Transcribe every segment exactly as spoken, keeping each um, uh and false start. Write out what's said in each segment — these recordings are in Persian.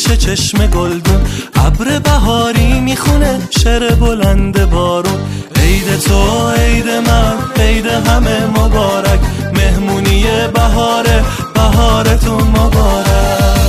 میشه چشم گلدون، ابر بهاری میخونه شعر بلند بارون. عید تو عید من عید همه مبارک، مهمونی بهاره بهارتون مبارک.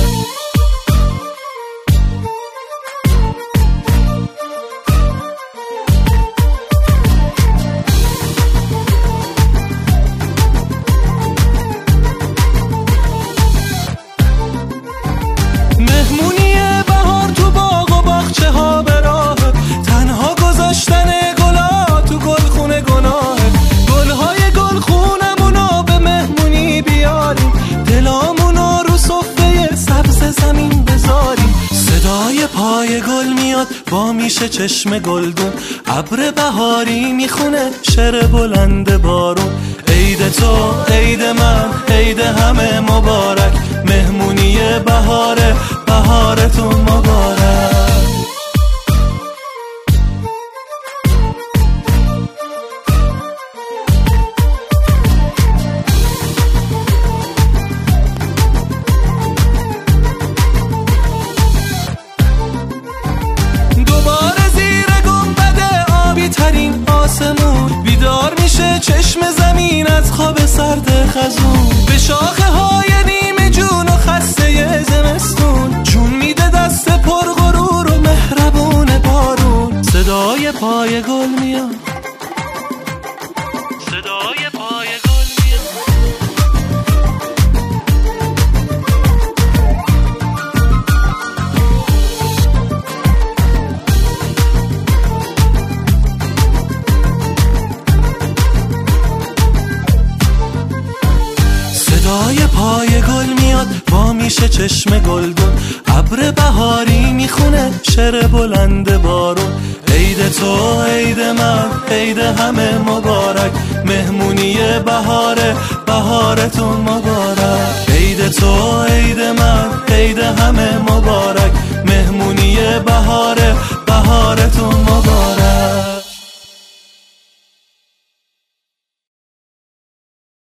مهمونی بهار تو باغ و باغچه ها به راه، تنها گذاشتن گلا تو گلخونه گناهه. گلهای گلخونمونو به مهمونی بیاریم، دلامونو رو صفحه سبز زمین بذاریم. صدای پای گل میاد با میشه چشم گلدون، ابر بهاری میخونه شعر بلند بارون. عید تو عید من عید همه مبارک، مهمونی بهاره بهارتون مبارک. دوباره زیر گنبد آبی ترین آسمون، بیدار میشه چشم زمین از خواب سرد خزون. به شاخه های نیمه جون و خسته زمستون، جون میده دست پر غرور و مهربون بارون. صدای پای گل میاد، صدای پای گل میاد. صدای پای گل میاد با میشه چشم گلدون، ابر بهاری میخونه شعر بلند بارون. عید تو عید من عید همه مبارک، مهمونی بهاره بهارتون مبارک. عید تو عید من عید همه مبارک، مهمونی بهاره